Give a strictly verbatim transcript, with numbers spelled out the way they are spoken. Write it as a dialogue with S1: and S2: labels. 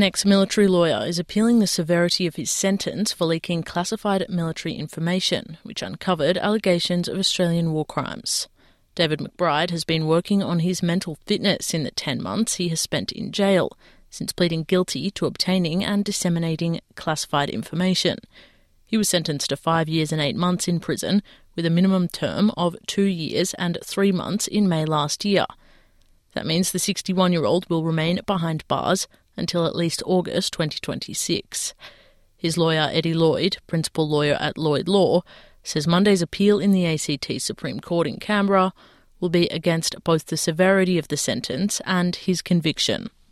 S1: An ex-military lawyer is appealing the severity of his sentence for leaking classified military information, which uncovered allegations of Australian war crimes. David McBride has been working on his mental fitness in the ten months he has spent in jail, since pleading guilty to obtaining and disseminating classified information. He was sentenced to five years and eight months in prison, with a minimum term of two years and three months in May last year. That means the sixty-one-year-old will remain behind bars until at least August twenty twenty-six. His lawyer, Eddie Lloyd, principal lawyer at Lloyd Law, says Monday's appeal in the A C T Supreme Court in Canberra will be against both the severity of the sentence and his conviction.